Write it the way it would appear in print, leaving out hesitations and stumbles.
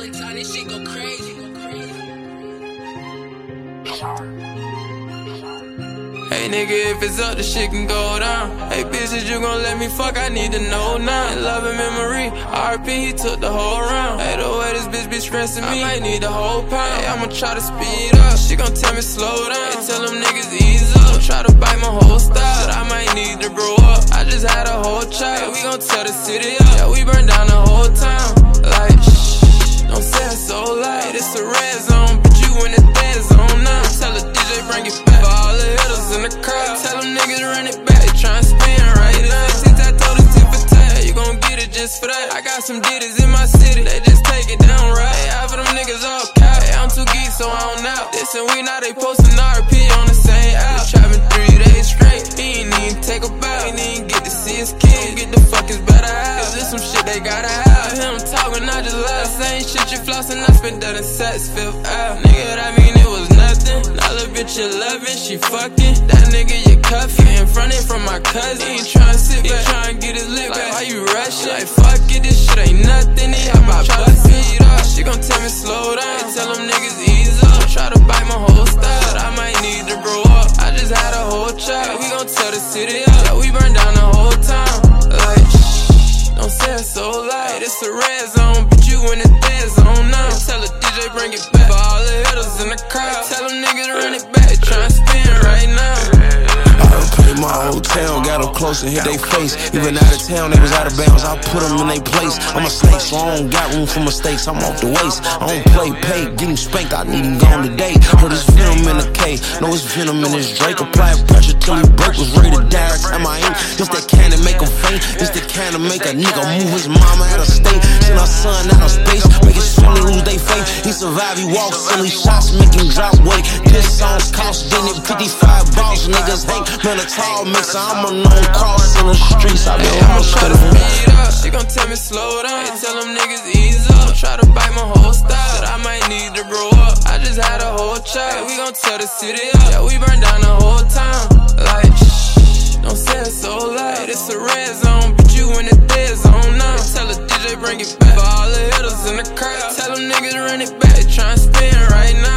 Early time, this shit go crazy. Hey nigga, if it's up, the shit can go down. Hey bitches, you gon' let me fuck, I need to know now. In love and memory, RP, he took the whole round. Hey, the way this bitch be stressing me, I might need the whole pound. Hey, I'ma try to speed up, she gon' tell me slow down. Hey, tell them niggas ease up, try to bite my whole style. Shit, I might need to grow up, I just had a whole child. Hey, we gon' tear the city up, yeah, we burn down the whole town. Like, shh, don't say it so loud, it's a red zone, but you in the dead zone now. Tell the DJ bring it back for all the hitters in the crowd. Tell them niggas run it back, they tryna spin right now. Since I told the tip for tat, you gon' get it just for that. I got some ditties in my city, they just take it down right. Hey, half of them niggas all cap, hey, I'm too geek so I don't out. This and we now they posting RP on the same app. Trapping 3 days straight, he ain't even take a bow. He ain't even get to see his kid, get the fuck his better half. Cause this some shit they gotta have. Him talking, I just laugh. Same shit you flossing, I spent that in Saks Fifth Ave. Nigga, that mean it was nothing. Now little bitch 11, she fucking. That nigga you cuffin', in front it from my cousin. He ain't tryna sit back, tryna get his lick back. Why you rushing? Like fuck it, this shit ain't nothing. He out my butt speed up. She gon' tell me slow down. Tell them niggas ease up. Try to bite my whole style. I might need to grow up. I just had a whole child. We gon' tear the city up. Yeah, we burn down the whole town. Like shh, don't say it so loud. It's a red zone, but you in the dead zone now. Tell the DJ bring it back for all the hitters in the crowd. Tell them niggas run it back, tryna spin right now. My whole town got them close and hit they face. Even out of town, they was out of bounds, I put them in they place. I'm a snake, so I don't got room for mistakes. I'm off the waist, I don't play, pay, get him spanked, I need him gone today. Heard his venom in the K, know his venom in his Drake. Apply pressure till he break, was ready to die every time I ain't. This that can to make him faint, this the can to make a nigga move his mama out of state. Send our son out of space, make his family lose they faith. He survived, he walked silly shots, make him drop weight. This song's cost, then it 55 balls, niggas hate. Man, it's all mixer, I'm a known cross in the streets. I been I'ma try to speed up, she gon' tell me slow down. Hey, tell them niggas ease up, try to bite my whole style. I might need to grow up, I just had a whole child. We gon' tear the city up, yeah, we burn down the whole town. Like shh, don't say it so loud. It's a red zone, but you in the dead zone now. Tell the DJ bring it back for all the hitters in the crowd. Tell them niggas run it back, tryna spin right now.